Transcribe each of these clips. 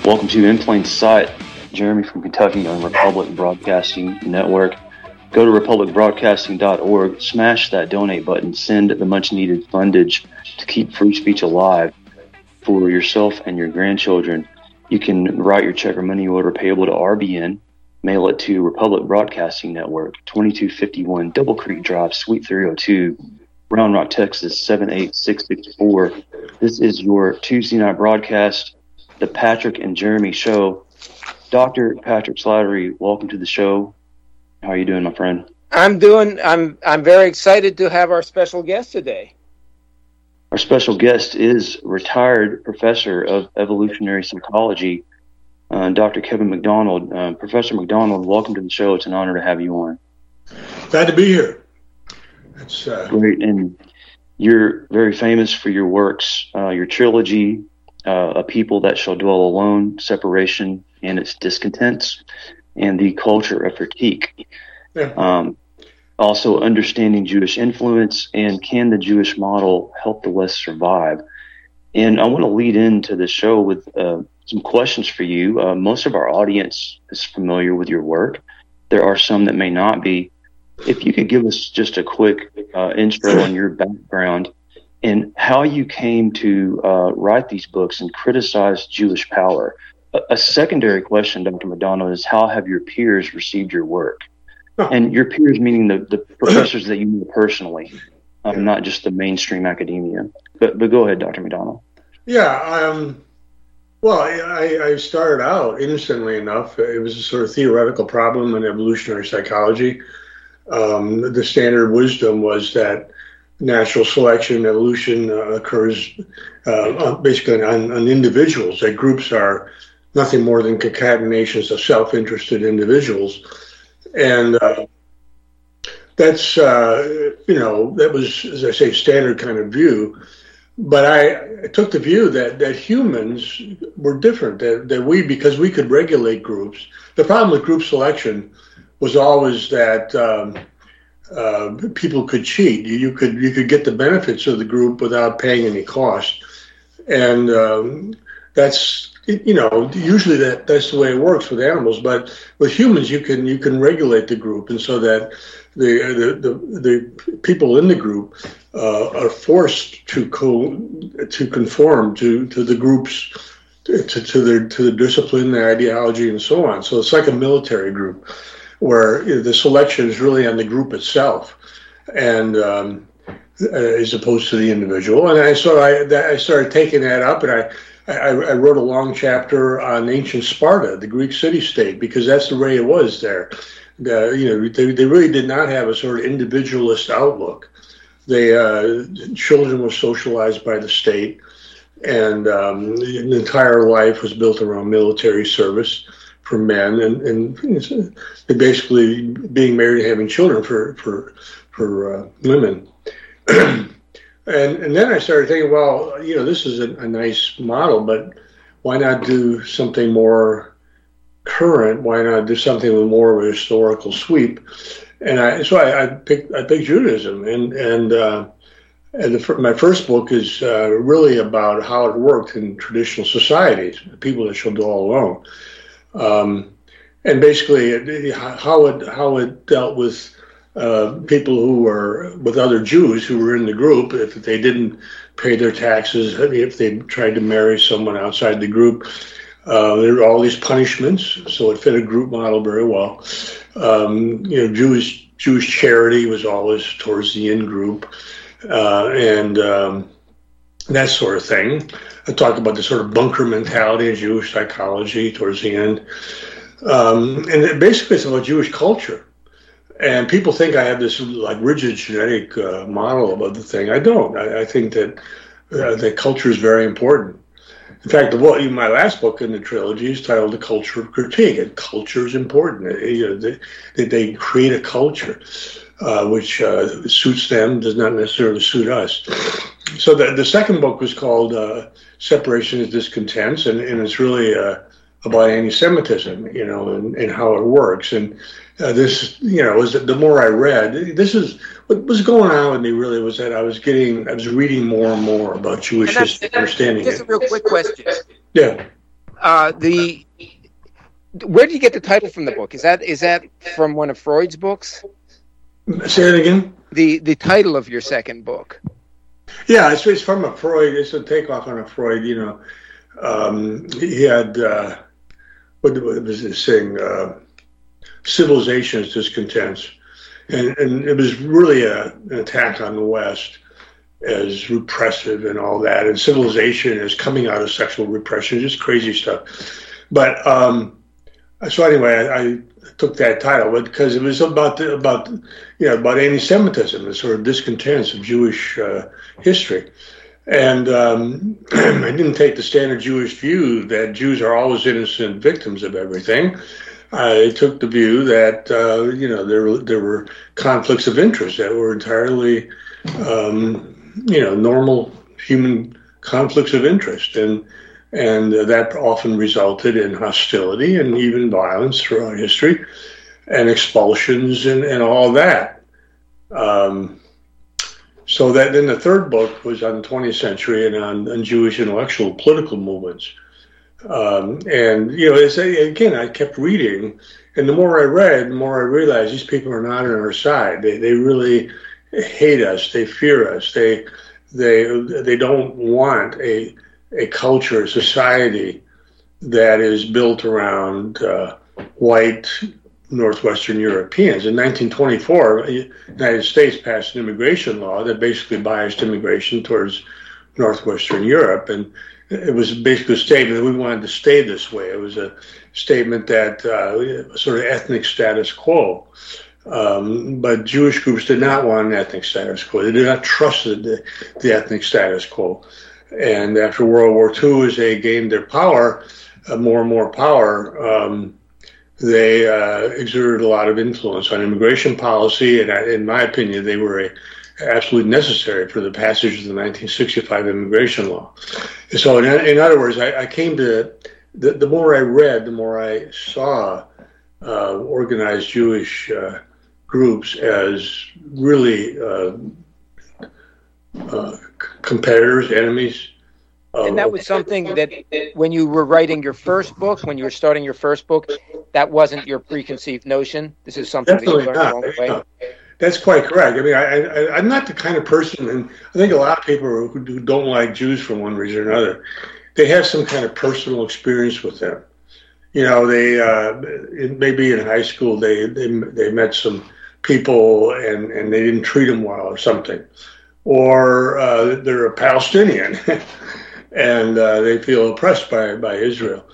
Welcome to In Plain Sight. Jeremy from Kentucky on Republic Broadcasting Network. Go to republicbroadcasting.org, smash that donate button, send the much-needed fundage to keep free speech alive for yourself and your grandchildren. You can write your check or money order payable to RBN, mail it to Republic Broadcasting Network, 2251 Double Creek Drive, Suite 302, Round Rock, Texas, 78664. This is your Tuesday night broadcast, the Patrick and Jeremy Show. Dr. Patrick Slattery, welcome to the show. How are you doing, my friend? I'm very excited to have our special guest today. Our special guest is retired professor of evolutionary psychology, Dr. Kevin McDonald. Professor McDonald, welcome to the show. It's an honor to have you on. Glad to be here. That's great. And you're very famous for your works, your trilogy, A People That Shall Dwell Alone, Separation and Its Discontents, and The Culture of Critique. Yeah. Also, Understanding Jewish Influence and Can the Jewish Model Help the West Survive? And I want to lead into the show with some questions for you. Most of our audience is familiar with your work. There are some that may not be. If you could give us just a quick intro on your background and how you came to write these books and criticize Jewish power. A secondary question, Dr. McDonald, is how have your peers received your work? And your peers meaning the professors that you know personally, not just the mainstream academia. But go ahead, Dr. McDonald. Yeah, well, I started out, innocently enough, it was a sort of theoretical problem in evolutionary psychology. The standard wisdom was that natural selection, evolution occurs basically on individuals, that groups are nothing more than concatenations of self-interested individuals. And that's, that was, as I say, standard kind of view. But I took the view that humans were different, that we, because we could regulate groups. The problem with group selection was always that people could cheat. You could get the benefits of the group without paying any cost. And that's, usually that's the way it works with animals, but with humans you can regulate the group, and so that the people in the group are forced to conform to the groups, to the discipline, the ideology, and so on. So it's like a military group where the selection is really on the group itself, and as opposed to the individual. And I started taking that up, and I wrote a long chapter on ancient Sparta, the Greek city-state, because that's the way it was there. They really did not have a sort of individualist outlook. Children were socialized by the state, and the entire life was built around military service for men, and basically being married and having children for women. And then I started thinking, well, this is a nice model, but why not do something more current? Why not do something with more of a historical sweep? And I picked Judaism, and my first book is really about how it worked in traditional societies, people that shall dwell alone, and basically how it dealt with people who were with other Jews who were in the group. If they didn't pay their taxes, if they tried to marry someone outside the group, there were all these punishments. So it fit a group model very well. Jewish charity was always towards the in-group, and that sort of thing. I talked about the sort of bunker mentality of Jewish psychology towards the end, and basically it's about Jewish culture. And people think I have this like rigid genetic model about the thing. I don't. I think that culture is very important. In fact, my last book in the trilogy is titled "The Culture of Critique," and culture is important. They create a culture which suits them, does not necessarily suit us. So the second book was called "Separation and Discontents," and it's really about anti-Semitism, and how it works. And this, the more I read, this is what was going on with me. Really, was that I was reading more and more about Jewish history, understanding just it. a real quick question. Yeah. Where did you get the title from the book? Is that from one of Freud's books? Say it again. The title of your second book. Yeah, it's from a Freud. It's a takeoff on a Freud. He had what was this thing? Civilization's Discontents, and it was really an attack on the West as repressive and all that, and civilization is coming out of sexual repression, just crazy stuff. But so anyway, I took that title because it was about anti-Semitism, the sort of discontents of Jewish history. And I didn't take the standard Jewish view that Jews are always innocent victims of everything. I took the view that there were conflicts of interest that were entirely normal human conflicts of interest, and that often resulted in hostility and even violence throughout history, and expulsions and all that. So that then the third book was on the 20th century and on Jewish intellectual political movements. Again, I kept reading, and the more I read, the more I realized these people are not on our side. They really hate us. They fear us. They don't want a culture, a society that is built around white Northwestern Europeans. In 1924, the United States passed an immigration law that basically biased immigration towards Northwestern Europe, and it was basically a statement that we wanted to stay this way. It was a statement that sort of ethnic status quo. But Jewish groups did not want an ethnic status quo. They did not trust the ethnic status quo. And after World War II, as they gained their power, more and more power, they exerted a lot of influence on immigration policy. And in my opinion, they were absolutely necessary for the passage of the 1965 immigration law. So in other words, I came to, the more I read, the more I saw organized Jewish groups as really competitors, enemies. And that was something that when you were writing your first book, when you were starting your first book, that wasn't your preconceived notion? This is something Definitely that you learned along the way? No. That's quite correct. I mean, I'm not the kind of person, and I think a lot of people who don't like Jews for one reason or another, they have some kind of personal experience with them. Maybe in high school they met some people and they didn't treat them well or something. Or they're a Palestinian and they feel oppressed by Israel.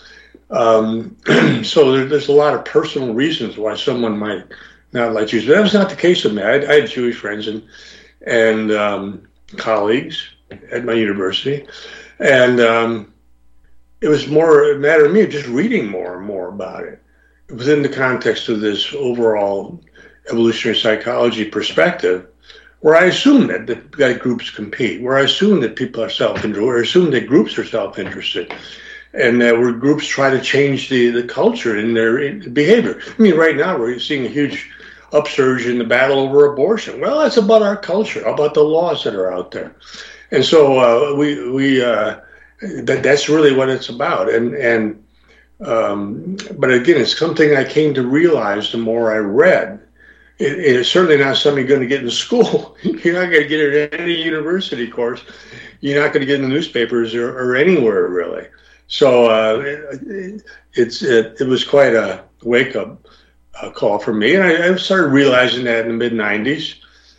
So there's a lot of personal reasons why someone might not like Jews. But that was not the case with me. I had Jewish friends and colleagues at my university. And it was more a matter of me just reading more and more about it within the context of this overall evolutionary psychology perspective, where I assume that groups compete, where I assume that people are self-interested, where I assume that groups are self-interested, and that where groups try to change the culture in their behavior. I mean, right now we're seeing a huge upsurge in the battle over abortion. Well, that's about our culture, about the laws that are out there. And so that's really what it's about. But again, it's something I came to realize the more I read. It's certainly not something you're going to get in school. You're not going to get it in any university course. You're not going to get in the newspapers or anywhere, really. So it was quite a wake-up call for me. And I started realizing that in the mid-'90s.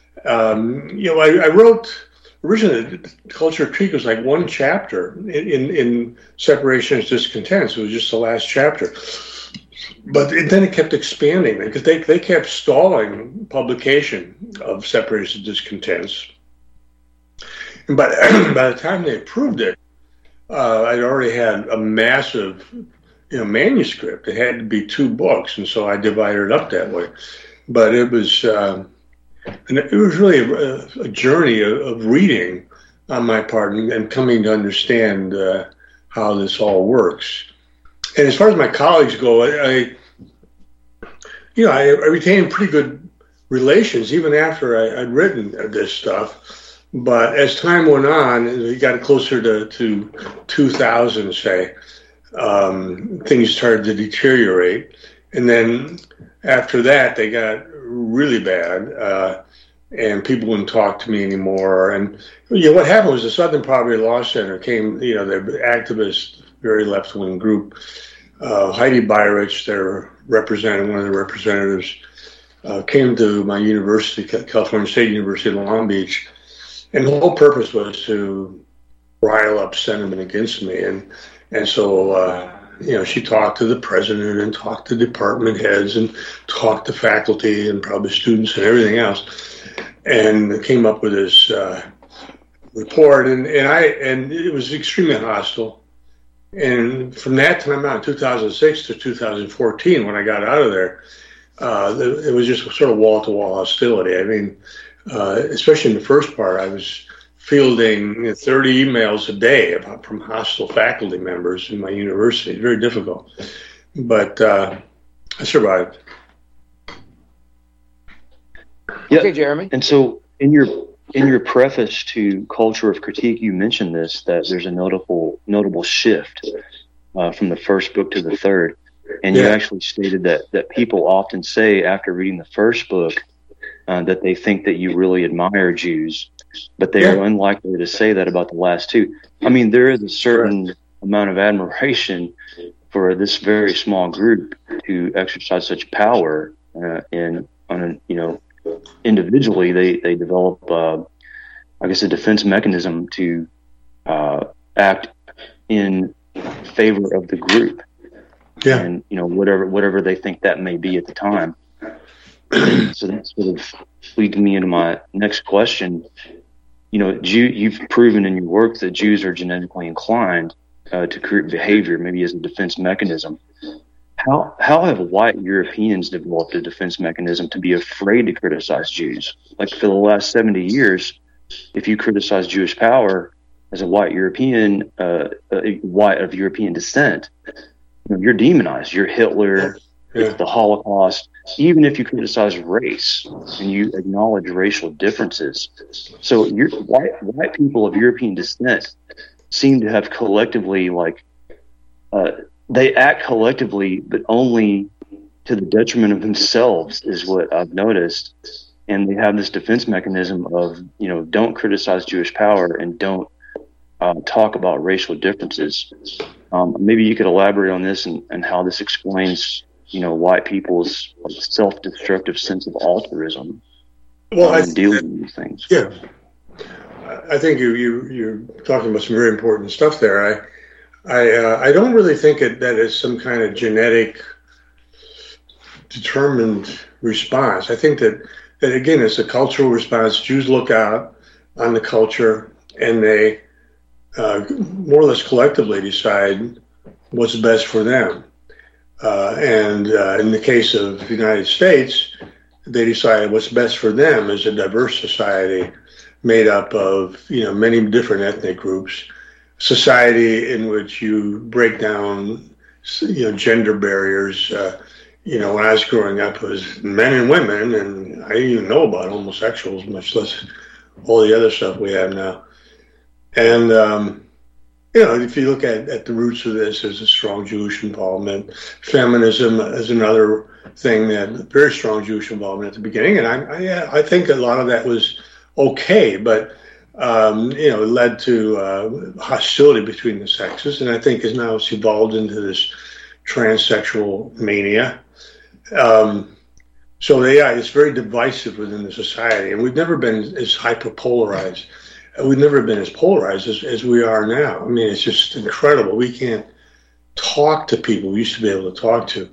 I wrote, originally, Culture of Critique was like one chapter in Separationist Discontents. It was just the last chapter. But then it kept expanding because they kept stalling publication of Separation Discontents. And by the time they approved it, I'd already had a massive manuscript. It had to be 2 books, and so I divided it up that way. But it was really a journey of reading on my part and coming to understand how this all works. And as far as my colleagues go, I retained pretty good relations even after I'd written this stuff. But as time went on, and we got closer to 2000, say, things started to deteriorate. And then after that, they got really bad, and people wouldn't talk to me anymore. And what happened was the Southern Poverty Law Center came, the activist, very left-wing group. Heidi Beirich, one of the representatives, came to my university, California State University in Long Beach, and the whole purpose was to rile up sentiment against me. And so, she talked to the president and talked to department heads and talked to faculty and probably students and everything else, and came up with this report. And it was extremely hostile. And from that time on, 2006 to 2014, when I got out of there, it was just sort of wall-to-wall hostility. I mean, especially in the first part, I was fielding 30 emails a day from hostile faculty members in my university. Very difficult, but I survived. Yeah. Okay, Jeremy. And so in your preface to Culture of Critique, you mentioned this, that there's a notable shift from the first book to the third. And you actually stated that people often say after reading the first book that they think that you really admire Jews, but they are unlikely to say that about the last two. I mean, there is a certain amount of admiration for this very small group to exercise such power, individually they develop, a defense mechanism to act in favor of the group. Yeah. And, whatever they think that may be at the time. So that sort of leads me into my next question. You've proven in your work that Jews are genetically inclined to create behavior, maybe as a defense mechanism. How have white Europeans developed a defense mechanism to be afraid to criticize Jews? Like for the last 70 years, if you criticize Jewish power as a white European, white of European descent, you're demonized. You're Hitler, the Holocaust. Even if you criticize race and you acknowledge racial differences, so white people of European descent seem to have collectively, they act collectively, but only to the detriment of themselves, is what I've noticed. And they have this defense mechanism of, don't criticize Jewish power and don't talk about racial differences. Maybe you could elaborate on this and how this explains, white people's self-destructive sense of altruism. Dealing with these things. Yeah, I think you're talking about some very important stuff there. I don't really think that is some kind of genetic determined response. I think that again, it's a cultural response. Jews look out on the culture and they more or less collectively decide what's best for them. And in the case of the United States, they decided what's best for them is a diverse society made up of, many different ethnic groups, society in which you break down, gender barriers. When I was growing up, it was men and women, and I didn't even know about homosexuals, much less all the other stuff we have now. And, if you look at the roots of this, there's a strong Jewish involvement. Feminism is another thing that very strong Jewish involvement at the beginning. And I think a lot of that was okay, but, it led to hostility between the sexes. And I think it's evolved into this transsexual mania. So it's very divisive within the society. And we've never been as hyperpolarized. We've never been as polarized as we are now. I mean, it's just incredible. We can't talk to people we used to be able to talk to.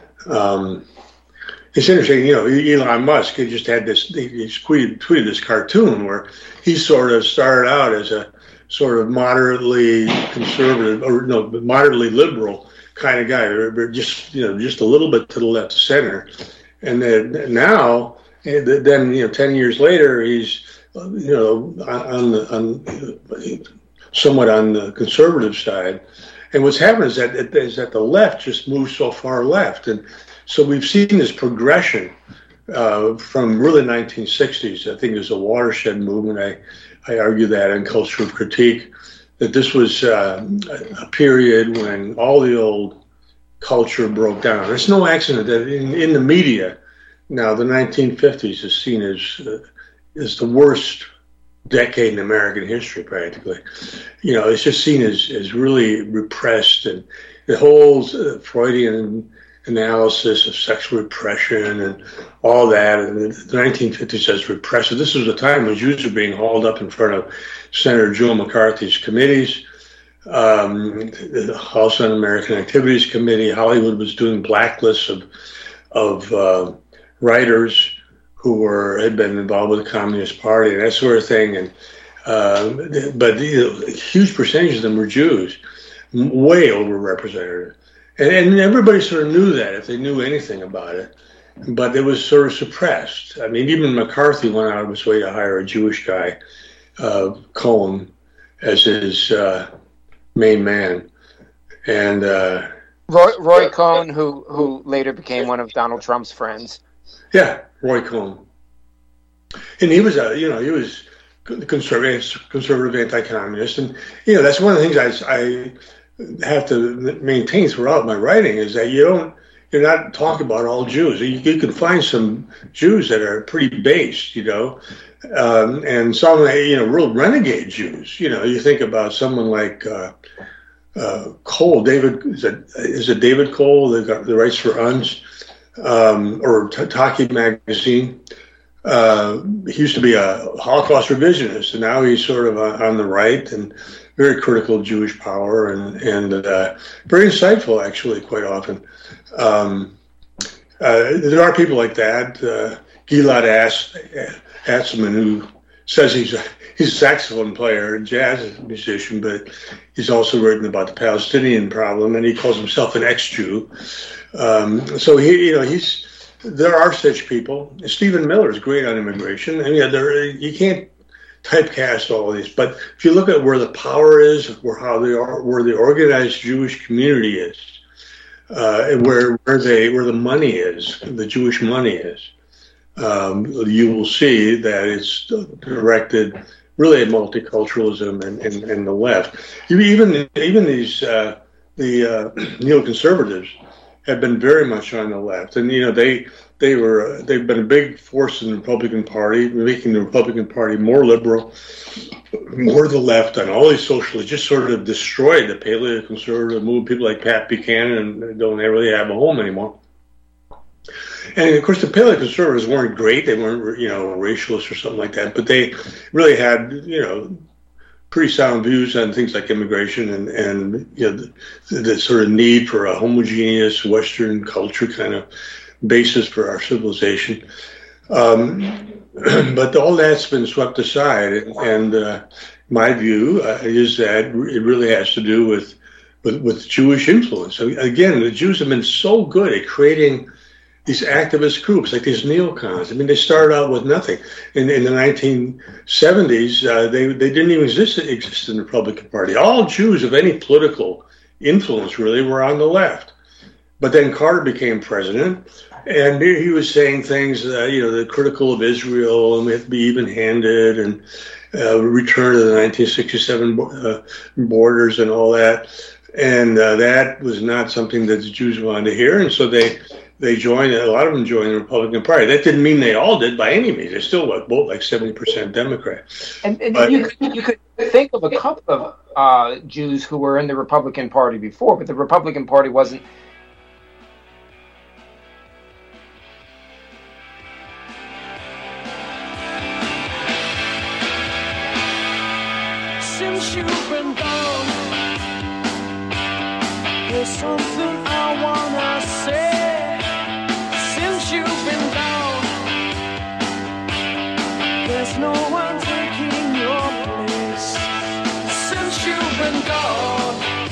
It's interesting, Elon Musk, he just had this, he tweeted this cartoon where he sort of started out as a sort of moderately conservative, moderately liberal kind of guy, or just a little bit to the left of center. And then now, 10 years later, he's, somewhat on the conservative side. And what's happened is that the left just moves so far left. And so we've seen this progression from really 1960s. I think there's a watershed movement. I argue that in Culture of Critique, that this was a period when all the old culture broke down. It's no accident that in the media now, the 1950s is seen as the worst decade in American history, practically. You know, it's just seen as really repressed, and the whole Freudian analysis of sexual repression and all that, and the 1950s as repressive. This was a time when Jews were being hauled up in front of Senator Joe McCarthy's committees, the House Un-American Activities Committee. Hollywood was doing blacklists of writers who had been involved with the Communist Party and that sort of thing, and but a huge percentage of them were Jews, way overrepresented, and everybody sort of knew that if they knew anything about it, but it was sort of suppressed. I mean, even McCarthy went out of his way to hire a Jewish guy, Cohen, as his main man, and Roy Cohn, who later became one of Donald Trump's friends. Yeah, Roy Cohn, and he was he was conservative anti-communist, and that's one of the things I have to maintain throughout my writing is that you're not talking about all Jews. You can find some Jews that are pretty based, and some real renegade Jews. You think about someone like Cole, David, is it David Cole that writes for UNS? Or Taki magazine. He used to be a Holocaust revisionist, and now he's sort of on the right and very critical of Jewish power and very insightful, actually, quite often. There are people like that. Gilad Atzmon, who says he's a saxophone player and jazz musician, but he's also written about the Palestinian problem, and he calls himself an ex-Jew. So there are such people. Stephen Miller is great on immigration. I mean, you can't typecast all of these, but if you look at where the power is, where the organized Jewish community is, and where the money is, the Jewish money is, you will see that it's directed really at multiculturalism and the left. Even these the neoconservatives have been very much on the left, and they've been a big force in the Republican Party, making the Republican Party more liberal, more to the left on all these socialists. Just sort of destroyed the paleoconservative movement. People like Pat Buchanan don't really have a home anymore. And of course, the paleoconservatives weren't great; they weren't racialists or something like that, but they really had pretty sound views on things like immigration and the sort of need for a homogeneous Western culture kind of basis for our civilization. But all that's been swept aside, and my view is that it really has to do with Jewish influence. So again, the Jews have been so good at creating these activist groups, like these neocons. I mean, they started out with nothing. In the 1970s, they didn't even exist in the Republican Party. All Jews of any political influence, really, were on the left. But then Carter became president, and he was saying things, that critical of Israel, and we have to be even-handed, and return to the 1967 borders and all that. And that was not something that the Jews wanted to hear, and so they joined. A lot of them joined the Republican Party. That didn't mean they all did by any means. They still vote like 70% Democrat. And you could think of a couple of Jews who were in the Republican Party before, but the Republican Party wasn't. Since you've been gone, there's something I wanna say. You've been gone. There's no one taking your place since you've been gone.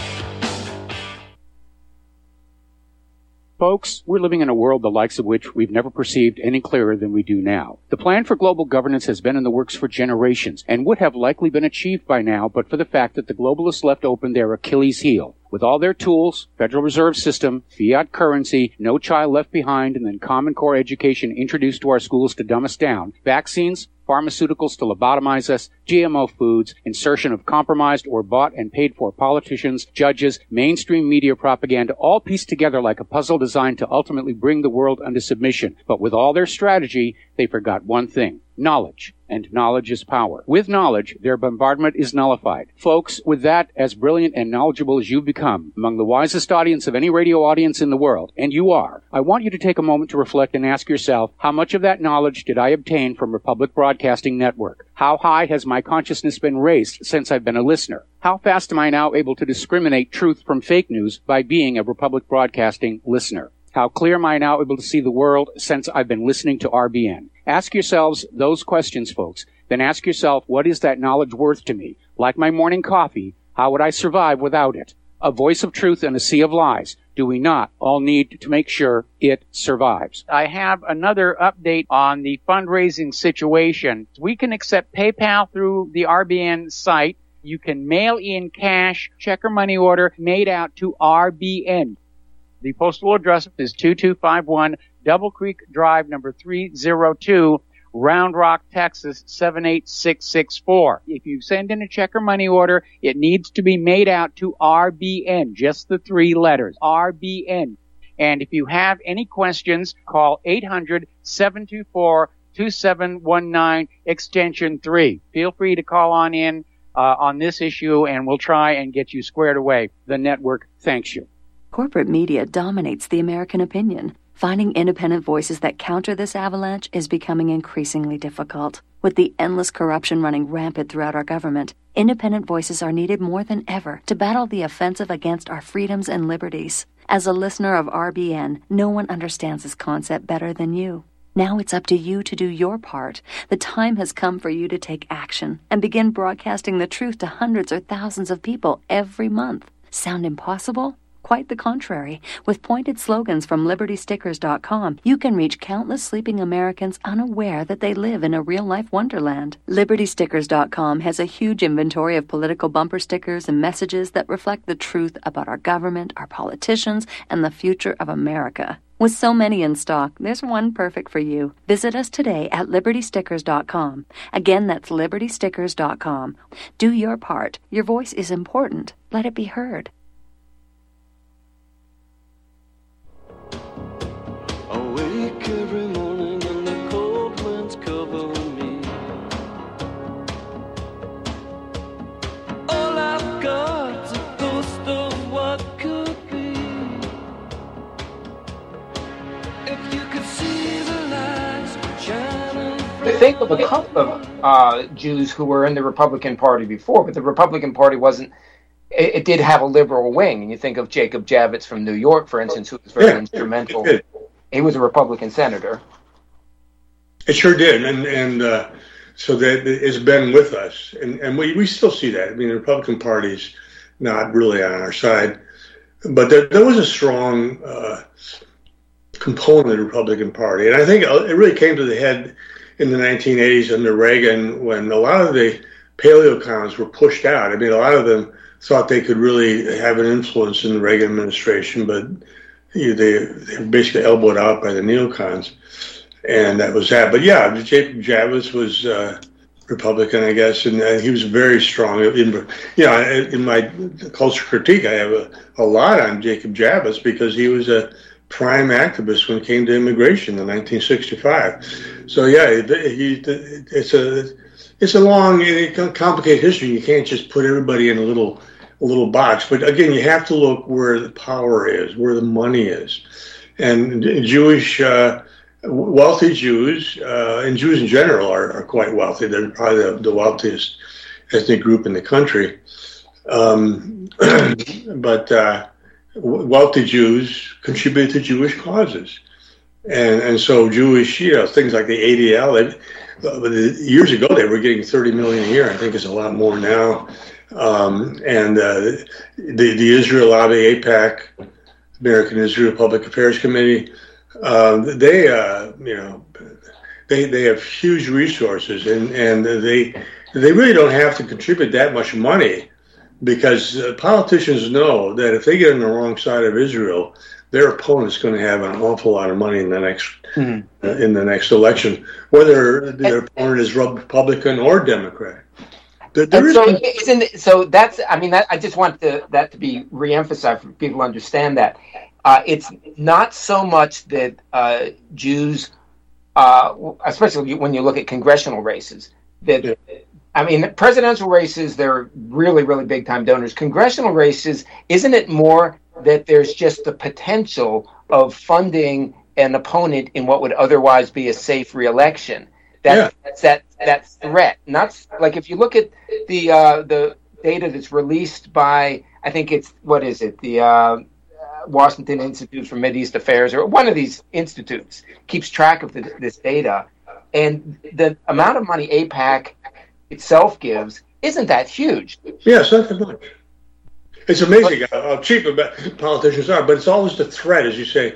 Folks, we're living in a world the likes of which we've never perceived any clearer than we do now. The plan for global governance has been in the works for generations and would have likely been achieved by now but for the fact that the globalists left open their Achilles heel. With all their tools, Federal Reserve System, fiat currency, no child left behind, and then Common Core education introduced to our schools to dumb us down, vaccines, pharmaceuticals to lobotomize us, GMO foods, insertion of compromised or bought and paid for politicians, judges, mainstream media propaganda, all pieced together like a puzzle designed to ultimately bring the world under submission. But with all their strategy, they forgot one thing: knowledge. And knowledge is power. With knowledge, their bombardment is nullified. Folks, with that, as brilliant and knowledgeable as you've become, among the wisest audience of any radio audience in the world, and you are, I want you to take a moment to reflect and ask yourself, how much of that knowledge did I obtain from Republic Broadcasting Network? How high has my consciousness been raised since I've been a listener? How fast am I now able to discriminate truth from fake news by being a Republic Broadcasting listener? How clear am I now able to see the world since I've been listening to RBN? Ask yourselves those questions, folks. Then ask yourself, what is that knowledge worth to me? Like my morning coffee, how would I survive without it? A voice of truth in a sea of lies. Do we not all need to make sure it survives? I have another update on the fundraising situation. We can accept PayPal through the RBN site. You can mail in cash, check or money order made out to RBN. The postal address is 2251 Double Creek Drive, number 302, Round Rock, Texas, 78664. If you send in a check or money order, it needs to be made out to RBN, just the 3 letters, RBN. And if you have any questions, call 800-724-2719, extension 3. Feel free to call on in on this issue, and we'll try and get you squared away. The network thanks you. Corporate media dominates the American opinion. Finding independent voices that counter this avalanche is becoming increasingly difficult. With the endless corruption running rampant throughout our government, independent voices are needed more than ever to battle the offensive against our freedoms and liberties. As a listener of RBN, no one understands this concept better than you. Now it's up to you to do your part. The time has come for you to take action and begin broadcasting the truth to hundreds or thousands of people every month. Sound impossible? Quite the contrary. With pointed slogans from LibertyStickers.com, you can reach countless sleeping Americans unaware that they live in a real-life wonderland. LibertyStickers.com has a huge inventory of political bumper stickers and messages that reflect the truth about our government, our politicians, and the future of America. With so many in stock, there's one perfect for you. Visit us today at LibertyStickers.com. Again, that's LibertyStickers.com. Do your part. Your voice is important. Let it be heard. Awake every morning and the cold winds cover me. All I've got's a ghost of what could be. If you could see the lights shining from Think of a couple of Jews who were in the Republican Party before, but the Republican Party wasn't. It did have a liberal wing, and you think of Jacob Javits from New York, for instance, who was very instrumental. He was a Republican senator. It sure did, and so that it's been with us, and we still see that. I mean, the Republican Party's not really on our side, but there was a strong component of the Republican Party, and I think it really came to the head in the 1980s under Reagan, when a lot of the paleocons were pushed out. I mean, a lot of them thought they could really have an influence in the Reagan administration, but they were basically elbowed out by the neocons, and that was that. But yeah, Jacob Javits was Republican, I guess, and he was very strong. In my culture critique, I have a lot on Jacob Javits because he was a prime activist when it came to immigration in 1965. So yeah, it's a long, complicated history. You can't just put everybody in a little box. But again, you have to look where the power is, where the money is. And Jewish, wealthy Jews, and Jews in general are quite wealthy. They're probably the wealthiest ethnic group in the country. But wealthy Jews contribute to Jewish causes. And so Jewish, things like the ADL, years ago they were getting $30 million a year. I think it's a lot more now. And the Israel Lobby, AIPAC, American Israel Public Affairs Committee, they have huge resources, and they really don't have to contribute that much money, because politicians know that if they get on the wrong side of Israel, their opponent's going to have an awful lot of money in the next election, whether their opponent is Republican or Democrat. So that's, I mean, I just want that to be reemphasized for people to understand that. It's not so much that Jews, especially when you look at congressional races, that I mean, presidential races, they're really, really big-time donors. Congressional races, isn't it more that there's just the potential of funding an opponent in what would otherwise be a safe reelection? That's that threat. Not like if you look at the data that's released by, I think it's, what is it, the Washington Institute for Mideast Affairs, or one of these institutes keeps track of this data, and the amount of money AIPAC itself gives isn't that huge. Yeah, it's not that much. It's amazing how cheap politicians are, but it's always the threat, as you say,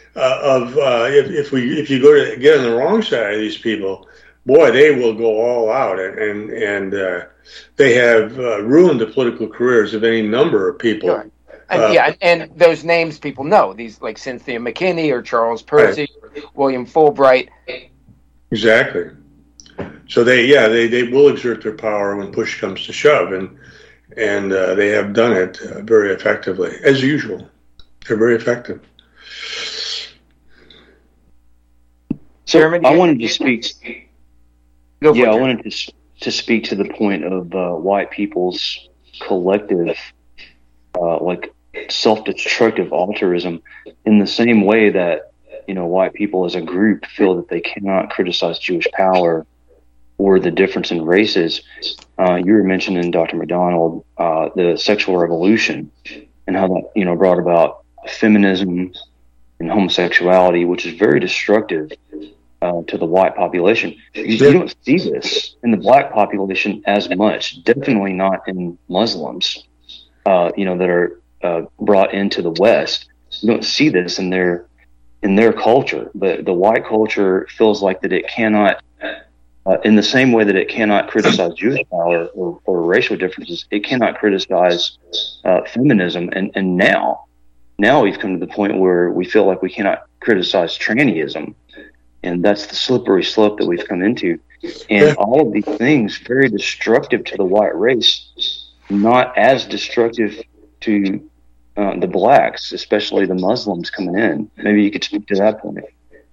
if you go to get on the wrong side of these people, boy, they will go all out, and they have ruined the political careers of any number of people. Sure. And those names people know, these like Cynthia McKinney or Charles Percy, right, or William Fulbright. Exactly. So they will exert their power when push comes to shove, and they have done it very effectively, as usual. They're very effective. So I wanted to speak. I wanted to speak to the point of white people's collective, like self-destructive altruism, in the same way that white people as a group feel that they cannot criticize Jewish power or the difference in races. You were mentioning, Dr. McDonald, the sexual revolution and how that brought about feminism and homosexuality, which is very destructive to the white population. You don't see this in the black population as much. Definitely not in Muslims, that are brought into the West. You don't see this in their culture. But the white culture feels like that it cannot, in the same way that it cannot criticize Jewish power or racial differences, it cannot criticize feminism. And now we've come to the point where we feel like we cannot criticize trannyism. And that's the slippery slope that we've come into. And all of these things, very destructive to the white race, not as destructive to the blacks, especially the Muslims coming in. Maybe you could speak to that point.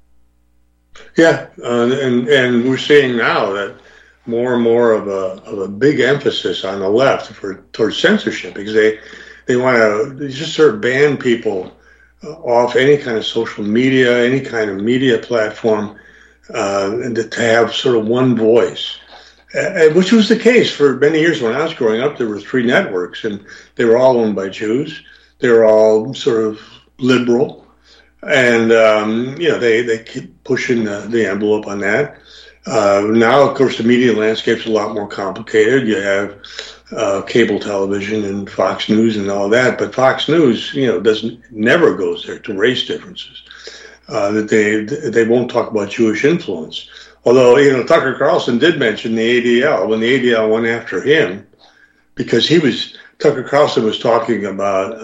Yeah, and we're seeing now that more and more of a big emphasis on the left towards censorship, because they want to just sort of ban people off any kind of social media, any kind of media platform, and to have sort of one voice, which was the case for many years. When I was growing up, there were 3 networks, and they were all owned by Jews. They were all sort of liberal, and they keep pushing the envelope on that. Now, of course, the media landscape's a lot more complicated. You have cable television and Fox News and all that, but Fox News, never goes there to race differences. That they won't talk about Jewish influence. Although, Tucker Carlson did mention the ADL when the ADL went after him, because Tucker Carlson was talking about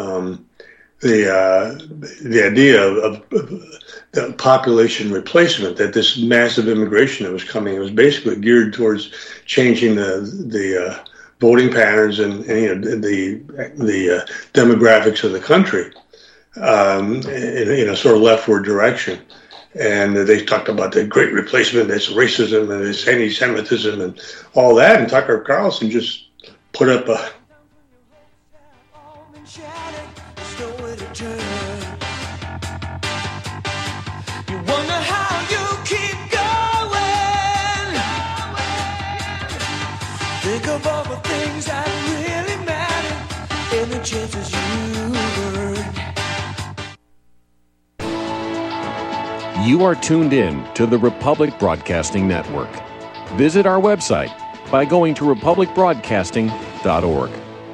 the idea of the population replacement, that this massive immigration that was coming was basically geared towards changing the voting patterns and the demographics of the country in a sort of leftward direction. And they talked about the great replacement, this racism and this anti-Semitism and all that. And Tucker Carlson just put up a You are tuned in to the Republic Broadcasting Network. Visit our website by going to republicbroadcasting.org.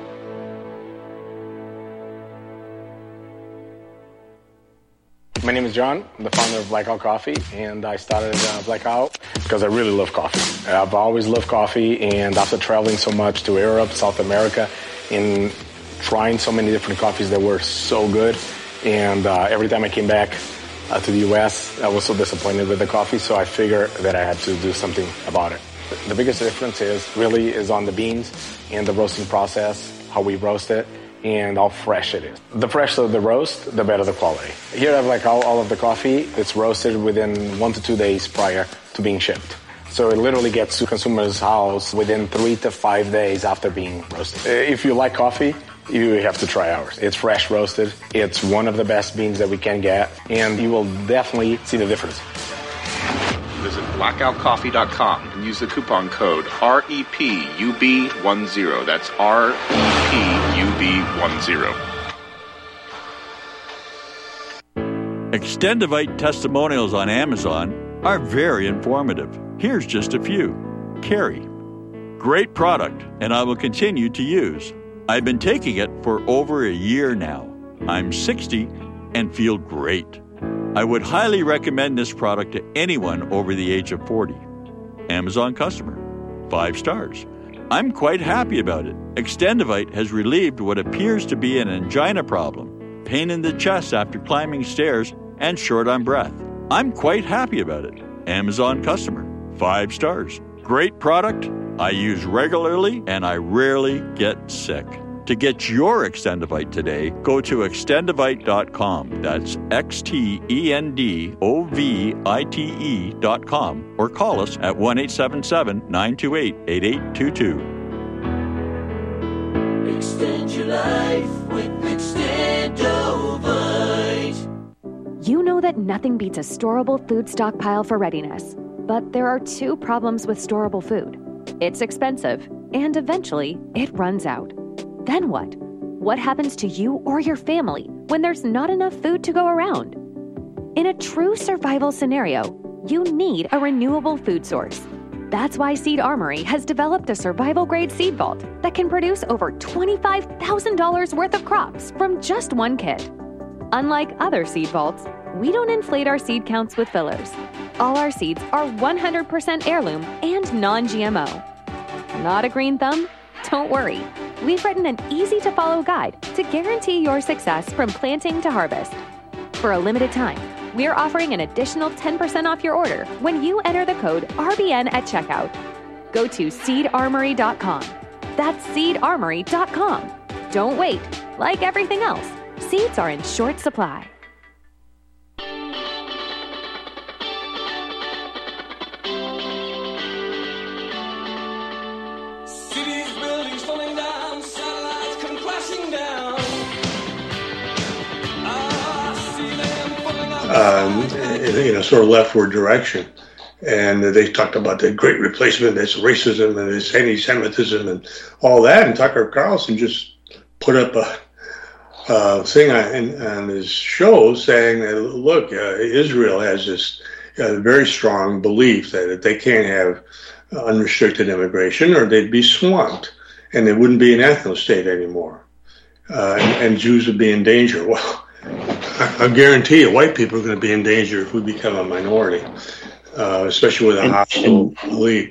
My name is John. I'm the founder of Blackout Coffee, and I started Blackout because I really love coffee. I've always loved coffee, and after traveling so much to Europe, South America, and trying so many different coffees that were so good, And every time I came back to the U.S., I was so disappointed with the coffee, so I figured that I had to do something about it. The biggest difference is on the beans and the roasting process, how we roast it, and how fresh it is. The fresher the roast, the better the quality. Here I have like all of the coffee. It's roasted within 1 to 2 days prior to being shipped. So it literally gets to consumer's house within 3 to 5 days after being roasted. If you like coffee, you have to try ours. It's fresh roasted. It's one of the best beans that we can get, and you will definitely see the difference. Visit blackoutcoffee.com and use the coupon code REPUB10. That's REPUB10. Extendivite testimonials on Amazon are very informative. Here's just a few. Carrie. Great product, and I will continue to use. I've been taking it for over a year now. I'm 60 and feel great. I would highly recommend this product to anyone over the age of 40. Amazon customer. 5 stars. I'm quite happy about it. Extendivite has relieved what appears to be an angina problem, pain in the chest after climbing stairs, and short on breath. I'm quite happy about it. Amazon customer. 5 stars. Great product. I use regularly and I rarely get sick. To get your Extendivite today, go to extendivite.com. That's XTENDOVITE.com or call us at 1-877-928-8822. Extend your life with Extendovite. You know that nothing beats a storable food stockpile for readiness. But there are 2 problems with storable food. It's expensive, and eventually it runs out. Then what? What happens to you or your family when there's not enough food to go around? In a true survival scenario, you need a renewable food source. That's why Seed Armory has developed a survival-grade seed vault that can produce over $25,000 worth of crops from just 1 kit. Unlike other seed vaults, we don't inflate our seed counts with fillers. All our seeds are 100% heirloom and non-GMO. Not a green thumb? Don't worry. We've written an easy-to-follow guide to guarantee your success from planting to harvest. For a limited time, we're offering an additional 10% off your order when you enter the code RBN at checkout. Go to seedarmory.com. That's seedarmory.com. Don't wait. Like everything else, seeds are in short supply. Sort of leftward direction. And they talked about the great replacement, this racism and this anti-Semitism and all that. And Tucker Carlson just put up a thing on his show saying that, look, Israel has this very strong belief that they can't have unrestricted immigration or they'd be swamped and they wouldn't be an ethno state anymore. And Jews would be in danger. Well, I guarantee you, white people are going to be in danger if we become a minority, especially with a hostile elite.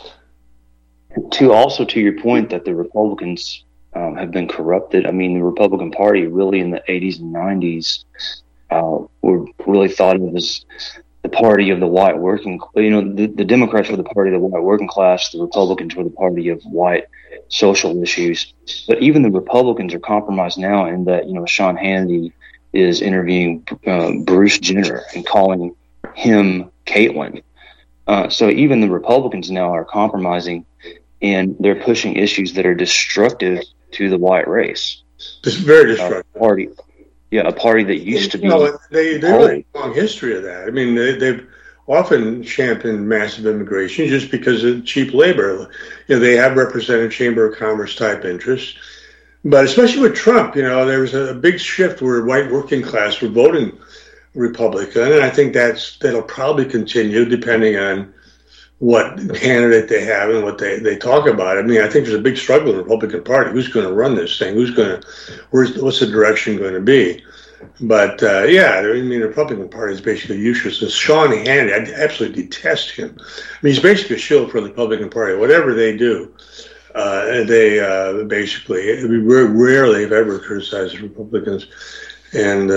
To your point that the Republicans have been corrupted. I mean, the Republican Party really in the 80s and 90s were really thought of as the party of the white working. The Democrats were the party of the white working class. The Republicans were the party of white social issues. But even the Republicans are compromised now in that Sean Hannity is interviewing Bruce Jenner and calling him Caitlyn. So even the Republicans now are compromising, and they're pushing issues that are destructive to the white race. It's very destructive. A party that used to be. They have a long history of that. I mean, they've often championed massive immigration just because of cheap labor. They have represented Chamber of Commerce type interests. But especially with Trump, there was a big shift where white working class were voting Republican, and I think that'll probably continue depending on what candidate they have and what they talk about. I mean, I think there's a big struggle in the Republican Party. Who's going to run this thing? What's the direction going to be? But the Republican Party is basically useless. And Sean Hannity, I absolutely detest him. I mean, he's basically a shield for the Republican Party. Whatever they do. They basically rarely have ever criticized Republicans. And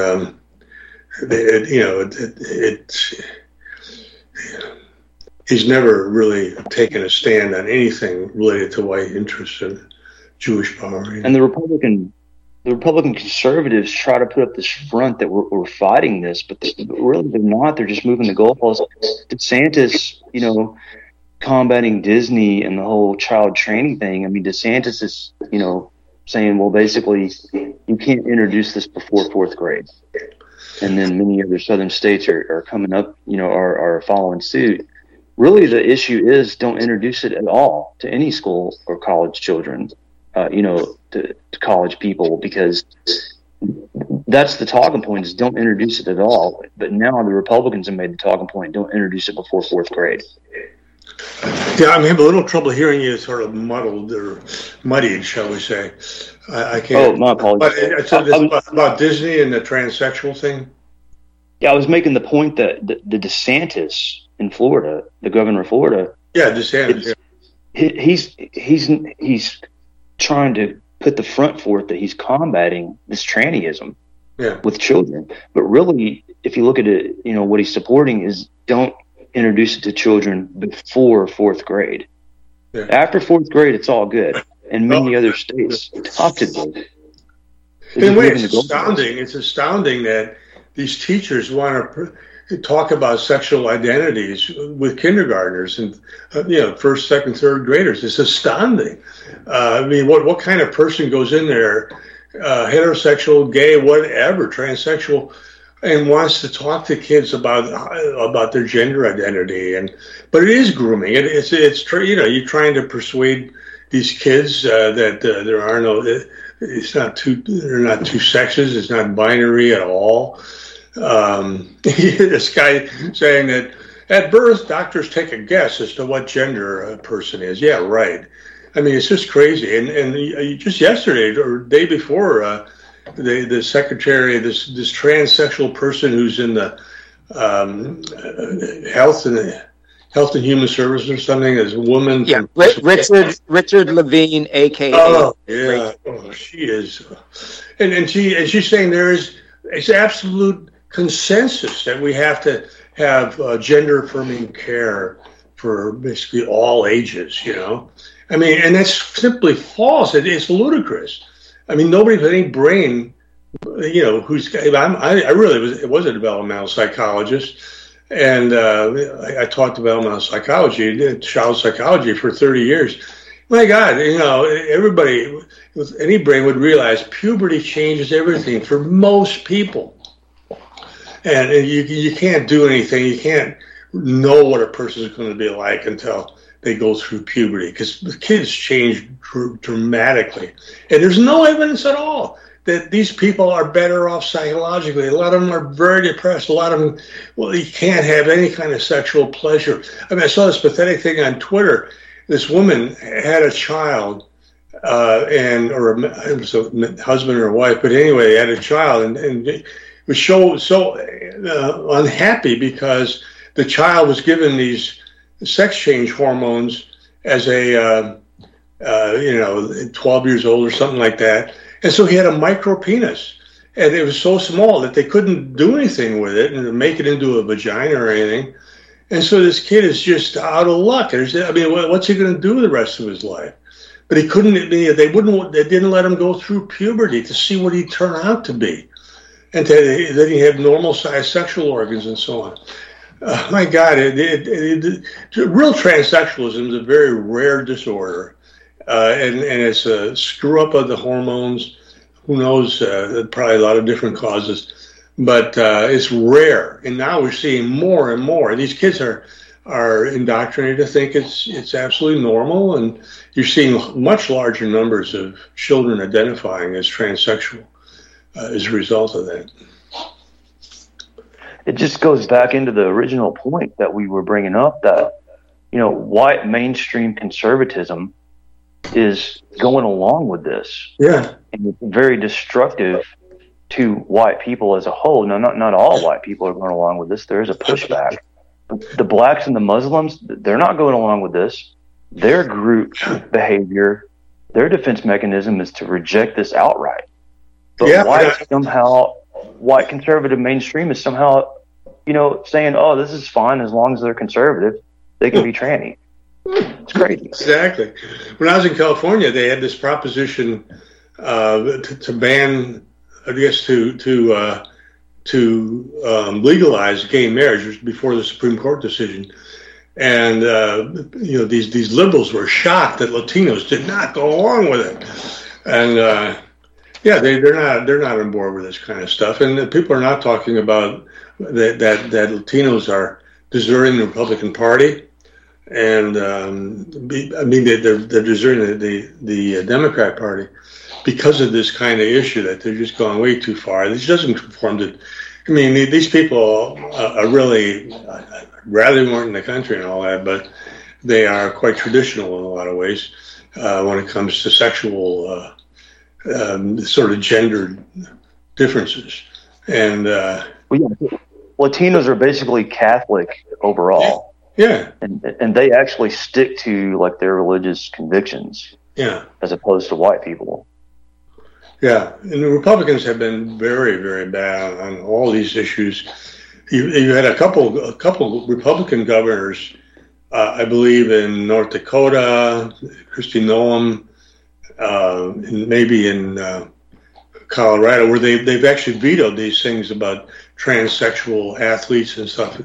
he's never really taken a stand on anything related to white interests in Jewish power. And the Republican conservatives try to put up this front that we're fighting this, but really they're not. They're just moving the goalposts. DeSantis, combating Disney and the whole child training thing. I mean, DeSantis is, saying, well, basically, you can't introduce this before fourth grade. And then many other southern states are coming up, are following suit. Really, the issue is don't introduce it at all to any school or college children, to college people, because that's the talking point, is don't introduce it at all. But now the Republicans have made the talking point, don't introduce it before fourth grade. Yeah, I'm having a little trouble hearing you, sort of muddled or muddied, shall we say. I can't. Oh, my apologies. But about Disney and the transsexual thing? Yeah, I was making the point that the DeSantis in Florida, the governor of Florida. Yeah, DeSantis. He's trying to put the front forth that he's combating this trannyism with children. But really, if you look at it, what he's supporting is don't introduce it to children before fourth grade. Yeah. After fourth grade, it's all good. And many other states opted for it. It's astounding that these teachers want to talk about sexual identities with kindergartners and first, second, third graders. It's astounding. What kind of person goes in there, heterosexual, gay, whatever, transsexual, and wants to talk to kids about their gender identity? But it is grooming. It's you're trying to persuade these kids that there are no. They're not two sexes. It's not binary at all. This guy saying that at birth, doctors take a guess as to what gender a person is. Yeah, right. I mean, it's just crazy. And just yesterday or day before, the secretary, this transsexual person who's in the Health and Human Services or something, as a woman. Yeah, Richard Levine, a.k.a. Oh, yeah. Oh, she is. And she's saying it's absolute consensus that we have to have gender-affirming care for basically all ages, I mean, and that's simply false. It's ludicrous. I mean, nobody with any brain, I was a developmental psychologist, and I taught developmental psychology, child psychology for 30 years. My God, everybody with any brain would realize puberty changes everything for most people. And you can't do anything. You can't know what a person is going to be like until they go through puberty, because the kids change dramatically. And there's no evidence at all that these people are better off psychologically. A lot of them are very depressed. A lot of them, you can't have any kind of sexual pleasure. I mean, I saw this pathetic thing on Twitter. This woman had a child, or it was a husband or a wife, but anyway, they had a child, and it was so unhappy because the child was given these sex change hormones as 12 years old or something like that. And so he had a micro penis, and it was so small that they couldn't do anything with it and make it into a vagina or anything. And so this kid is just out of luck. What's he going to do the rest of his life? But he couldn't. They didn't let him go through puberty to see what he'd turn out to be, and that he had normal sized sexual organs and so on. My God, real transsexualism is a very rare disorder, and it's a screw up of the hormones. Who knows? Probably a lot of different causes, but it's rare. And now we're seeing more and more. These kids are indoctrinated to think it's absolutely normal, and you're seeing much larger numbers of children identifying as transsexual as a result of that. It just goes back into the original point that we were bringing up, that, white mainstream conservatism is going along with this. Yeah. And it's very destructive to white people as a whole. Now, not all white people are going along with this. There is a pushback. The blacks and the Muslims, they're not going along with this. Their group behavior, their defense mechanism is to reject this outright. But whites somehow white conservative mainstream is somehow, saying, oh, this is fine as long as they're conservative, they can be tranny. It's crazy. Exactly. When I was in California, they had this proposition to ban, I guess, to legalize gay marriage before the Supreme Court decision. And these liberals were shocked that Latinos did not go along with it. And they're not on board with this kind of stuff. And people are not talking about that Latinos are deserting the Republican Party, and they're deserting the Democrat Party because of this kind of issue, that they're just going way too far. This doesn't conform to. I mean, these people are really rather weren't in the country and all that, but they are quite traditional in a lot of ways when it comes to sexual sort of gendered differences. And Latinos are basically Catholic overall. Yeah. And they actually stick to like their religious convictions. Yeah. As opposed to white people. Yeah, and the Republicans have been very, very bad on all these issues. You had a couple Republican governors, I believe, in North Dakota, Kristi Noem, and maybe in Colorado, where they've actually vetoed these things about transsexual athletes and stuff.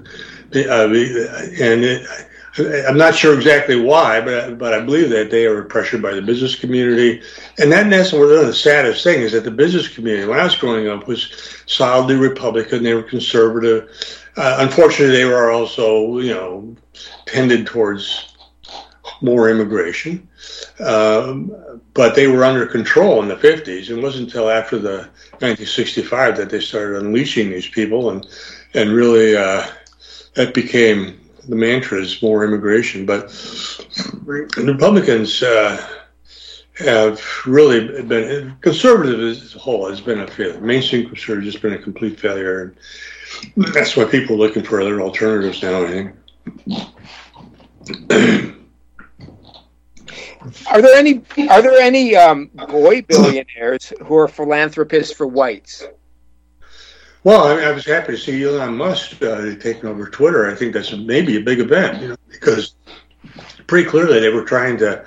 I'm not sure exactly why, but I believe that they are pressured by the business community. And that's one of the saddest thing is that the business community, when I was growing up, was solidly Republican. They were conservative. Unfortunately, they were also, tended towards more immigration. But they were under control in the 50s. It wasn't until after the 1965 that they started unleashing these people, and really that became the mantra is more immigration. But the Republicans have really been conservative as a whole has been a failure. Mainstream conservative has been a complete failure, and that's why people are looking for other alternatives now, I think. Are there any boy billionaires who are philanthropists for whites? Well, I was happy to see Elon Musk taking over Twitter. I think that's maybe a big event, because pretty clearly they were trying to,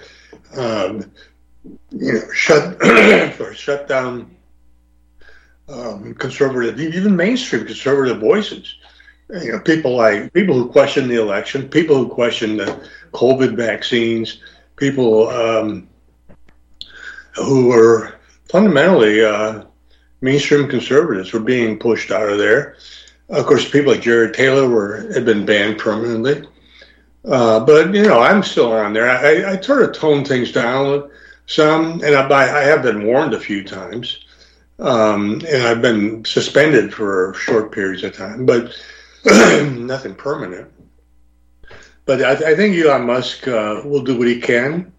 shut down conservative, even mainstream conservative voices. People who question the election, people who question the COVID vaccines, people who were fundamentally mainstream conservatives were being pushed out of there. Of course, people like Jared Taylor had been banned permanently. But I'm still on there. I sort of toned things down some, and I have been warned a few times, and I've been suspended for short periods of time, but nothing permanent. But I think Elon Musk will do what he can.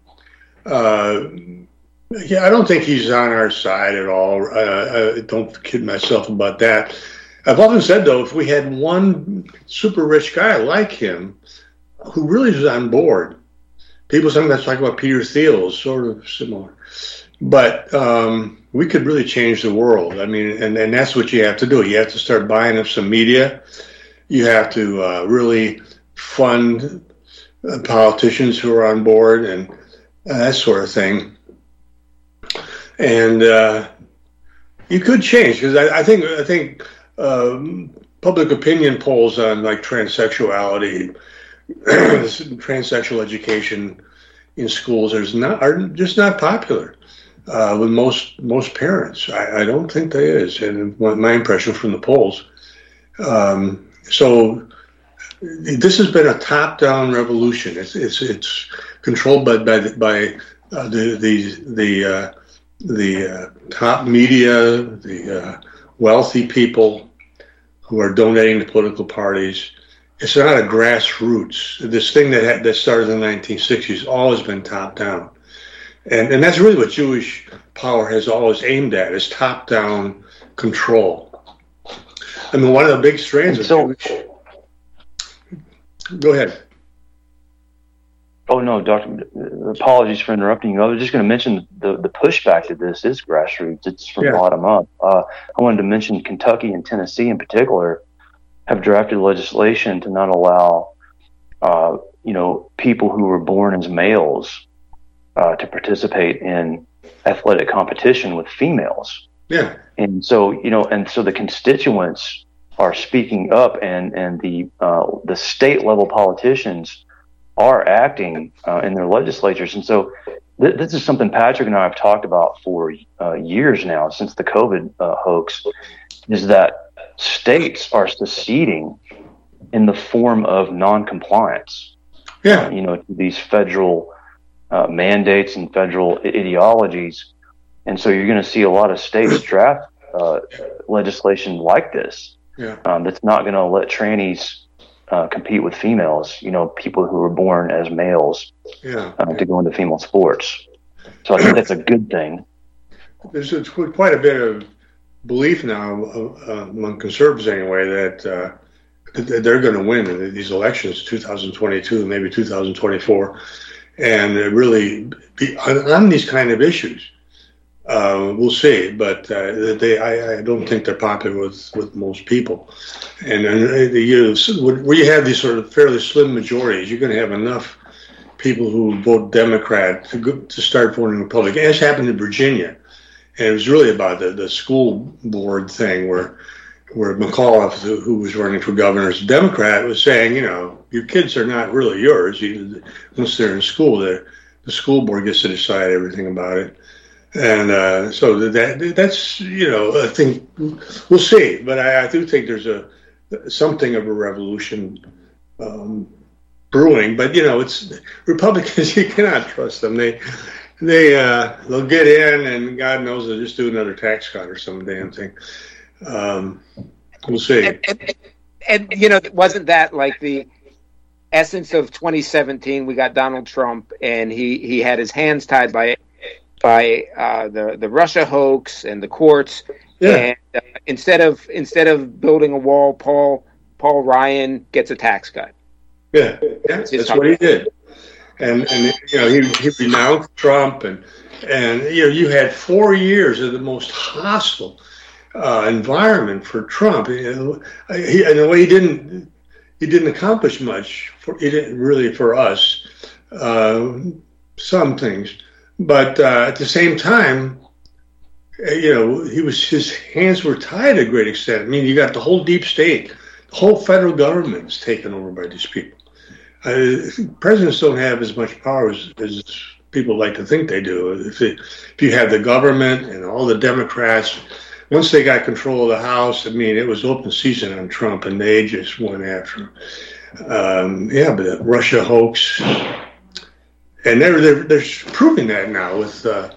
I don't think he's on our side at all. I don't kid myself about that. I've often said, though, if we had one super rich guy like him who really is on board, people sometimes talk about Peter Thiel, sort of similar, but we could really change the world. I mean, and that's what you have to do. You have to start buying up some media. You have to really fund politicians who are on board and that sort of thing. And you could change, because I think public opinion polls on like transsexuality, transsexual education in schools are just not popular with most parents. I don't think that is, and my impression from the polls. So this has been a top-down revolution. It's controlled by the top media, the wealthy people who are donating to political parties. It's not a grassroots. This thing that started in the 1960s has always been top-down. And that's really what Jewish power has always aimed at, is top-down control. I mean, one of the big strands of Jewish... Go ahead. Oh, no, Doctor. Apologies for interrupting you. I was just going to mention the pushback to this is grassroots. It's from bottom up. I wanted to mention Kentucky and Tennessee in particular have drafted legislation to not allow, people who were born as males to participate in athletic competition with females. Yeah. And so, so the constituents are speaking up, and the state level politicians are acting in their legislatures. And so this is something Patrick and I have talked about for years now, since the COVID hoax, is that states are seceding in the form of non-compliance. Yeah. To these federal mandates and federal ideologies. And so you're going to see a lot of states draft legislation like this. Yeah. That's not going to let trannies compete with females, people who were born as males, to go into female sports. So I think that's a good thing. There's quite a bit of belief now among conservatives anyway that they're going to win these elections, 2022, maybe 2024, and really be on these kind of issues. We'll see, but I don't think they're popular with most people. And where you have these sort of fairly slim majorities, you're going to have enough people who vote Democrat to start voting Republican. As happened in Virginia, and it was really about the school board thing where McAuliffe, who was running for governor as a Democrat, was saying, your kids are not really yours. Once they're in school, the school board gets to decide everything about it. And so that's, I think we'll see. But I do think there's something of a revolution brewing. But, it's Republicans, you cannot trust them. They'll get in, and God knows they'll just do another tax cut or some damn thing. We'll see. And wasn't that like the essence of 2017? We got Donald Trump, and he had his hands tied by the Russia hoax and the courts. Yeah. And instead of building a wall, Paul Ryan gets a tax cut. Yeah, that's what he did. And he renounced Trump, and you had 4 years of the most hostile environment for Trump. In a way, he didn't accomplish much. He didn't really for us. Some things. But at the same time, his hands were tied to a great extent. I mean, you got the whole deep state, the whole federal government is taken over by these people. Presidents don't have as much power as people like to think they do. If you have the government and all the Democrats, once they got control of the House, I mean, it was open season on Trump, and they just went after him. But the Russia hoax. And they're proving that now with the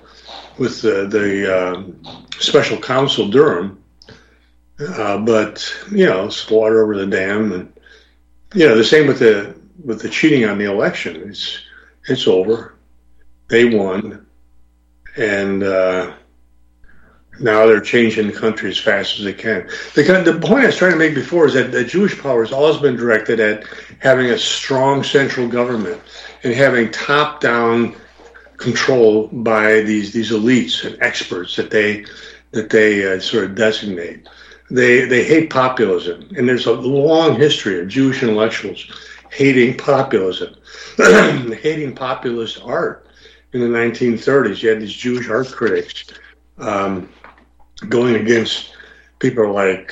special counsel Durham, but slaughter over the dam, and the same with the cheating on the election. It's over. They won, and now they're changing the country as fast as they can. The point I was trying to make before is that the Jewish power has always been directed at having a strong central government and having top-down control by these elites and experts that they sort of designate. They hate populism, and there's a long history of Jewish intellectuals hating populism, hating populist art. In the 1930s, you had these Jewish art critics going against people like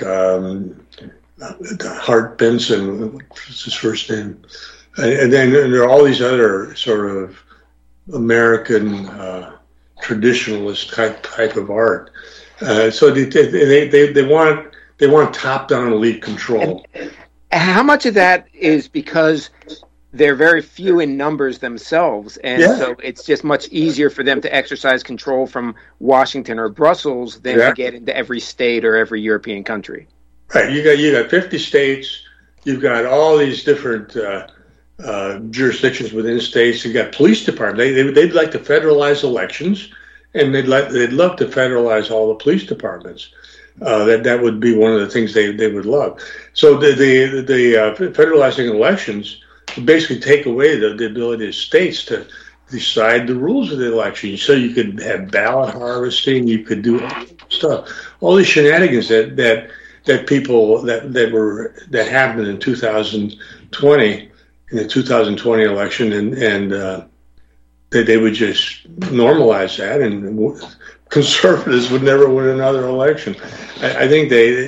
Hart Benson, what's his first name? And then there are all these other sort of American traditionalist type of art. So they want top-down elite control. How much of that is because they're very few in numbers themselves, and so it's just much easier for them to exercise control from Washington or Brussels than to get into every state or every European country? Right. You got 50 states. You've got all these different jurisdictions within states. You've got police departments. They'd like to federalize elections, and they'd love to federalize all the police departments. That would be one of the things they would love. So the federalizing elections basically take away the ability of states to decide the rules of the election. So you could have ballot harvesting, you could do stuff. All these shenanigans that happened in 2020, in the 2020 election, and that they would just normalize that, and conservatives would never win another election. I think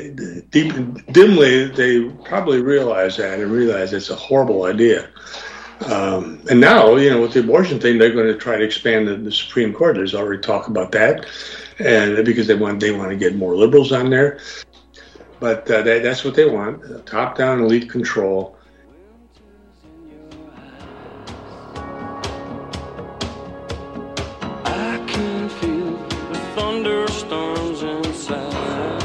dimly they probably realize that and realize it's a horrible idea. And now, with the abortion thing, they're going to try to expand the Supreme Court. There's already talk about that, and because they want to get more liberals on there. But that's what they want: top-down elite control. I can feel the thunderstorms inside.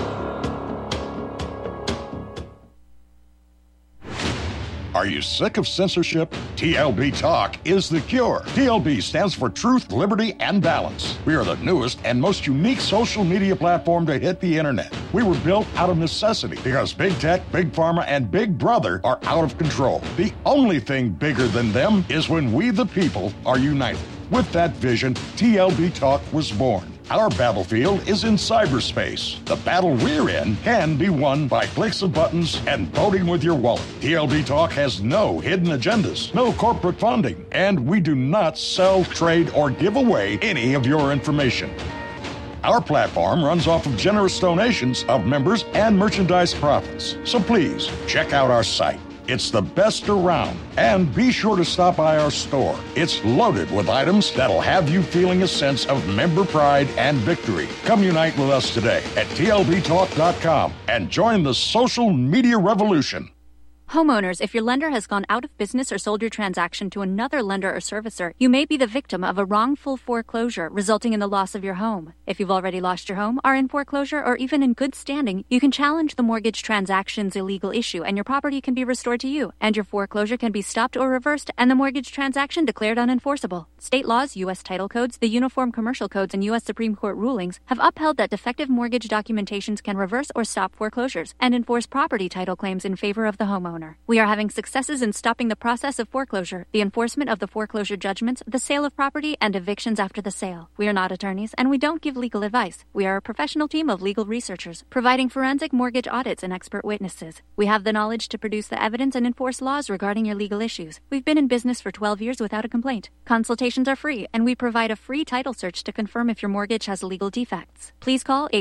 Are you sick of censorship? TLB Talk is the cure. TLB stands for Truth, Liberty, and Balance. We are the newest and most unique social media platform to hit the internet. We were built out of necessity because Big Tech, Big Pharma, and Big Brother are out of control. The only thing bigger than them is when we, the people, are united. With that vision, TLB Talk was born. Our battlefield is in cyberspace. The battle we're in can be won by clicks of buttons and voting with your wallet. TLB Talk has no hidden agendas, no corporate funding, and we do not sell, trade, or give away any of your information. Our platform runs off of generous donations of members and merchandise profits. So please, check out our site. It's the best around. And be sure to stop by our store. It's loaded with items that'll have you feeling a sense of member pride and victory. Come unite with us today at tlbtalk.com and join the social media revolution. Homeowners, if your lender has gone out of business or sold your transaction to another lender or servicer, you may be the victim of a wrongful foreclosure, resulting in the loss of your home. If you've already lost your home, are in foreclosure, or even in good standing, you can challenge the mortgage transaction's illegal issue, and your property can be restored to you, and your foreclosure can be stopped or reversed, and the mortgage transaction declared unenforceable. State laws, U.S. title codes, the Uniform Commercial Codes, and U.S. Supreme Court rulings have upheld that defective mortgage documentations can reverse or stop foreclosures and enforce property title claims in favor of the homeowner. We are having successes in stopping the process of foreclosure, the enforcement of the foreclosure judgments, the sale of property, and evictions after the sale. We are not attorneys, and we don't give legal advice. We are a professional team of legal researchers, providing forensic mortgage audits and expert witnesses. We have the knowledge to produce the evidence and enforce laws regarding your legal issues. We've been in business for 12 years without a complaint. Consultations are free, and we provide a free title search to confirm if your mortgage has legal defects. Please call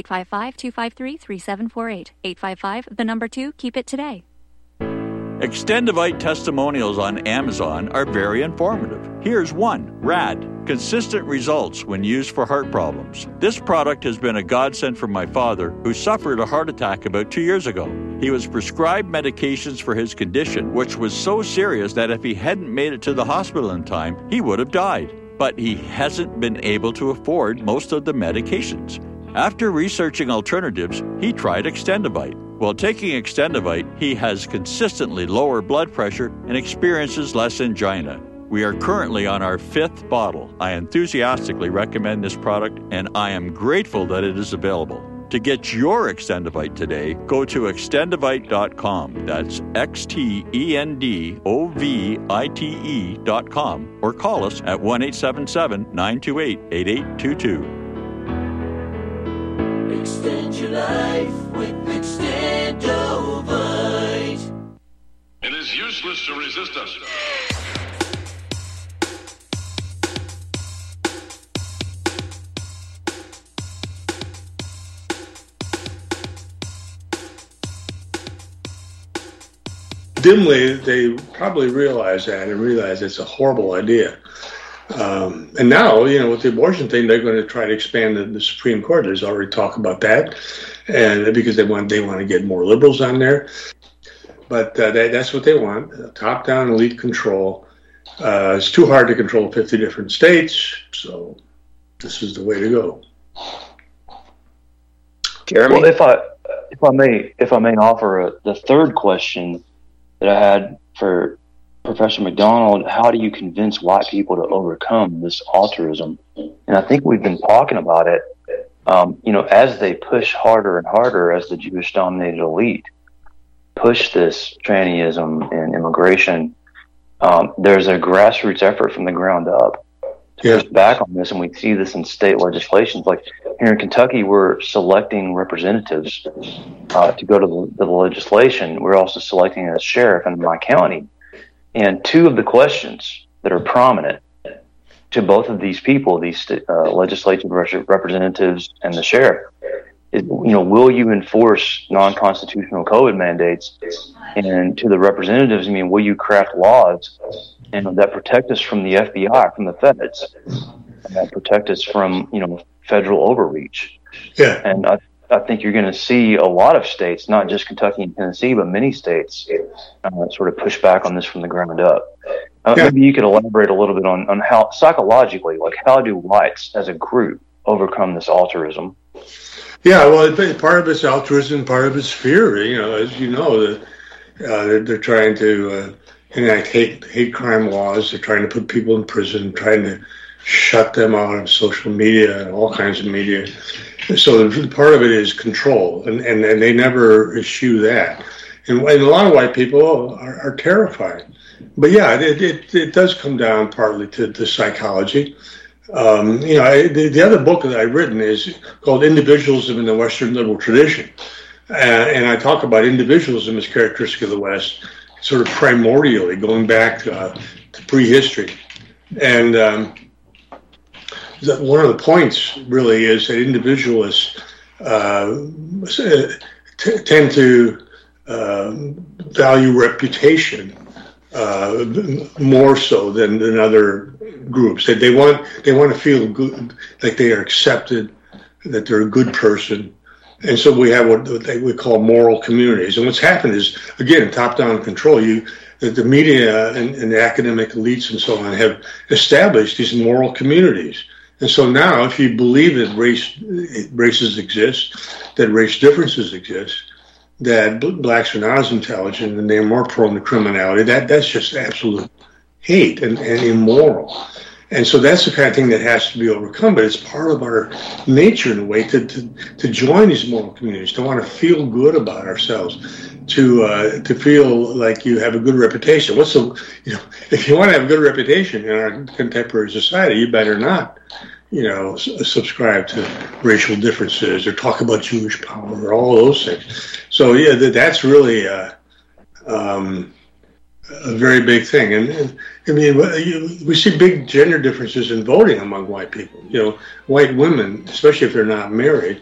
855-253-3748. 855, 2, keep it today. Extendivite testimonials on Amazon are very informative. Here's one, RAD, consistent results when used for heart problems. This product has been a godsend for my father, who suffered a heart attack about 2 years ago. He was prescribed medications for his condition, which was so serious that if he hadn't made it to the hospital in time, he would have died. But he hasn't been able to afford most of the medications. After researching alternatives, he tried Extendivite. While taking Extendivite, he has consistently lower blood pressure and experiences less angina. We are currently on our 5th bottle. I enthusiastically recommend this product, and I am grateful that it is available. To get your Extendivite today, go to extendivite.com. That's XTENDOVITE.com, or call us at 1-877-928-8822. Extend your life with Extendovite. It is useless to resist us. Dimly, they probably realize that and realize it's a horrible idea. And now, with the abortion thing, they're going to try to expand the Supreme Court. There's already talk about that, and because they want to get more liberals on there. But that's what they want: top-down elite control. It's too hard to control 50 different states, so this is the way to go. Jeremy, well, if I may offer the third question that I had for Professor McDonald, how do you convince white people to overcome this altruism? And I think we've been talking about it, as they push harder and harder as the Jewish-dominated elite push this trannyism and immigration. there's a grassroots effort from the ground up to push back on this, and we see this in state legislations. Like here in Kentucky, we're selecting representatives to go to the legislation. We're also selecting a sheriff in my county. And two of the questions that are prominent to both of these people, these legislative representatives and the sheriff, is, will you enforce non-constitutional COVID mandates? And to the representatives, will you craft laws that protect us from the FBI, from the feds, and that protect us from, federal overreach? Yeah. And I think you're going to see a lot of states, not just Kentucky and Tennessee, but many states sort of push back on this from the ground up. Maybe you could elaborate a little bit on how psychologically, how do whites as a group overcome this altruism? Yeah, well, part of it's altruism, part of it's fear. As you know, they're trying to enact hate crime laws. They're trying to put people in prison, trying to shut them out of social media and all kinds of media. So part of it is control, and they never eschew that. And a lot of white people are terrified. But yeah, it does come down partly to the psychology. The other book that I've written is called Individualism in the Western Liberal Tradition. And I talk about individualism as characteristic of the West, sort of primordially, going back to prehistory. And one of the points really is that individualists tend to value reputation more so than other groups. They want to feel good, like they are accepted, that they're a good person. And so we have what we call moral communities. And what's happened is, again, top-down control. The media and the academic elites and so on have established these moral communities. And so now, if you believe that races exist, that race differences exist, that blacks are not as intelligent and they're more prone to criminality, that's just absolute hate and immoral. And so that's the kind of thing that has to be overcome, but it's part of our nature in a way to join these moral communities, to want to feel good about ourselves, to feel like you have a good reputation. If you want to have a good reputation in our contemporary society, you better not, subscribe to racial differences or talk about Jewish power or all those things. So yeah, that's really a very big thing. And we see big gender differences in voting among white people. White women, especially if they're not married,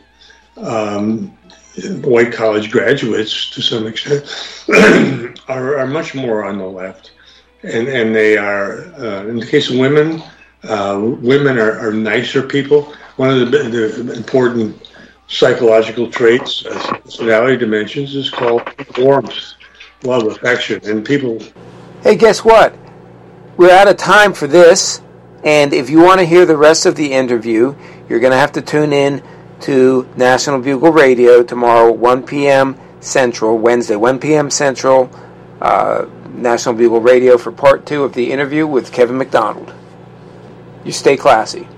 white college graduates to some extent, are much more on the left. And they are, in the case of women, women are nicer people. One of the important psychological traits, personality dimensions, is called warmth, love, affection. And people... Hey, guess what? We're out of time for this, and if you want to hear the rest of the interview, you're going to have to tune in to National Bugle Radio tomorrow, 1 p.m. Central, Wednesday, 1 p.m. Central, National Bugle Radio for part 2 of the interview with Kevin McDonald. You stay classy.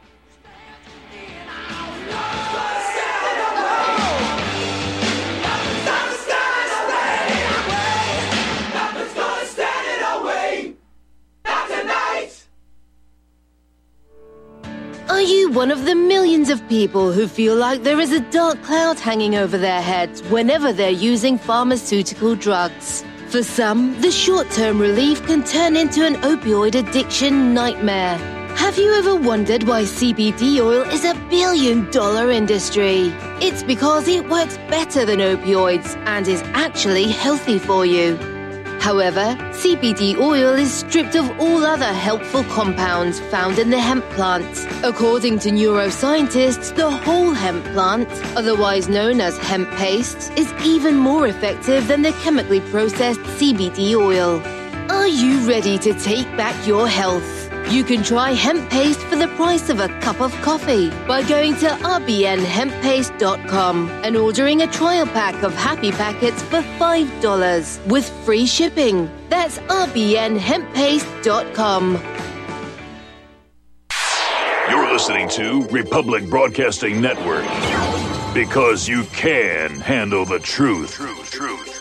Are you one of the millions of people who feel like there is a dark cloud hanging over their heads whenever they're using pharmaceutical drugs? For some, the short-term relief can turn into an opioid addiction nightmare. Have you ever wondered why CBD oil is a billion-dollar industry? It's because it works better than opioids and is actually healthy for you. However, CBD oil is stripped of all other helpful compounds found in the hemp plant. According to neuroscientists, the whole hemp plant, otherwise known as hemp paste, is even more effective than the chemically processed CBD oil. Are you ready to take back your health? You can try hemp paste for the price of a cup of coffee by going to rbnhemppaste.com and ordering a trial pack of Happy Packets for $5 with free shipping. That's rbnhemppaste.com. You're listening to Republic Broadcasting Network, because you can handle the truth.